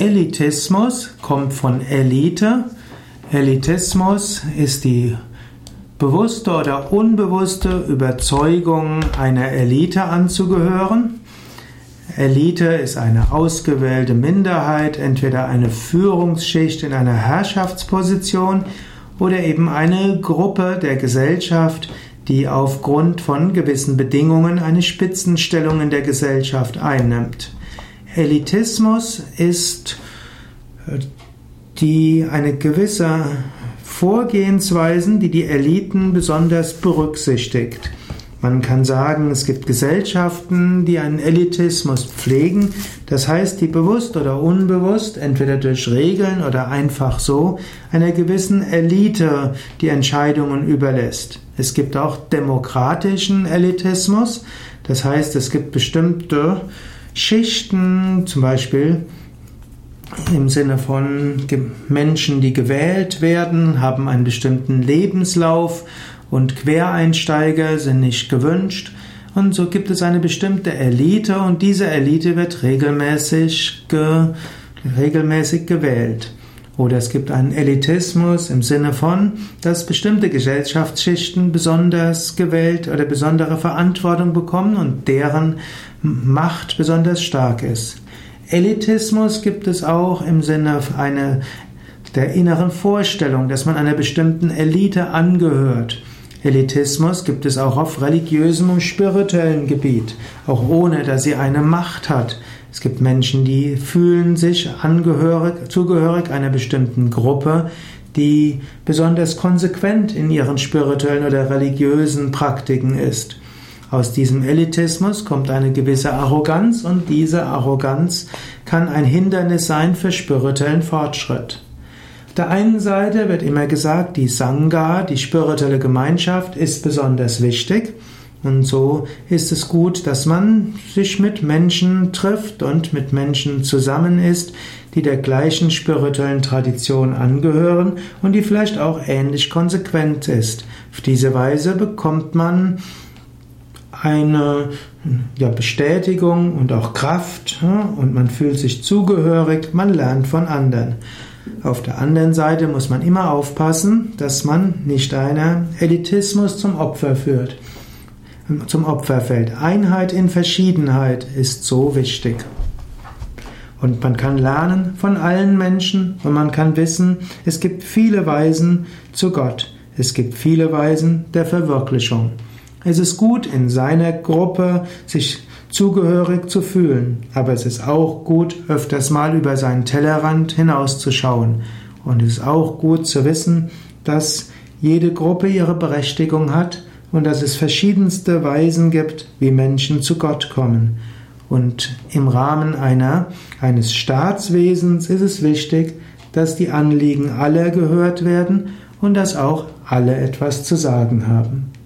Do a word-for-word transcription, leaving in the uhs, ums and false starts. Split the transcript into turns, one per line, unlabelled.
Elitismus kommt von Elite. Elitismus ist die bewusste oder unbewusste Überzeugung, einer Elite anzugehören. Elite ist eine ausgewählte Minderheit, entweder eine Führungsschicht in einer Herrschaftsposition oder eben eine Gruppe der Gesellschaft, die aufgrund von gewissen Bedingungen eine Spitzenstellung in der Gesellschaft einnimmt. Elitismus ist die eine gewisse Vorgehensweisen, die die Eliten besonders berücksichtigt. Man kann sagen, es gibt Gesellschaften, die einen Elitismus pflegen, das heißt, die bewusst oder unbewusst, entweder durch Regeln oder einfach so, einer gewissen Elite die Entscheidungen überlässt. Es gibt auch demokratischen Elitismus, das heißt, es gibt bestimmte Schichten, zum Beispiel im Sinne von Menschen, die gewählt werden, haben einen bestimmten Lebenslauf und Quereinsteiger sind nicht gewünscht. Und so gibt es eine bestimmte Elite und diese Elite wird regelmäßig, ge, regelmäßig gewählt. Oder es gibt einen Elitismus im Sinne von, dass bestimmte Gesellschaftsschichten besonders gewählt oder besondere Verantwortung bekommen und deren Macht besonders stark ist. Elitismus gibt es auch im Sinne einer, der inneren Vorstellung, dass man einer bestimmten Elite angehört. Elitismus gibt es auch auf religiösem und spirituellem Gebiet, auch ohne, dass sie eine Macht hat. Es gibt Menschen, die fühlen sich angehörig, zugehörig einer bestimmten Gruppe, die besonders konsequent in ihren spirituellen oder religiösen Praktiken ist. Aus diesem Elitismus kommt eine gewisse Arroganz und diese Arroganz kann ein Hindernis sein für spirituellen Fortschritt. Auf der einen Seite wird immer gesagt, die Sangha, die spirituelle Gemeinschaft, ist besonders wichtig. Und so ist es gut, dass man sich mit Menschen trifft und mit Menschen zusammen ist, die der gleichen spirituellen Tradition angehören und die vielleicht auch ähnlich konsequent ist. Auf diese Weise bekommt man eine ja, Bestätigung und auch Kraft, ja, und man fühlt sich zugehörig, man lernt von anderen. Auf der anderen Seite muss man immer aufpassen, dass man nicht einer Elitismus zum Opfer führt, zum Opfer fällt. Einheit in Verschiedenheit ist so wichtig. Und man kann lernen von allen Menschen und man kann wissen, es gibt viele Weisen zu Gott. Es gibt viele Weisen der Verwirklichung. Es ist gut, in seiner Gruppe sich zugehörig zu fühlen, aber es ist auch gut, öfters mal über seinen Tellerrand hinauszuschauen. Und es ist auch gut zu wissen, dass jede Gruppe ihre Berechtigung hat und dass es verschiedenste Weisen gibt, wie Menschen zu Gott kommen. Und im Rahmen einer, eines Staatswesens ist es wichtig, dass die Anliegen aller gehört werden und dass auch alle etwas zu sagen haben.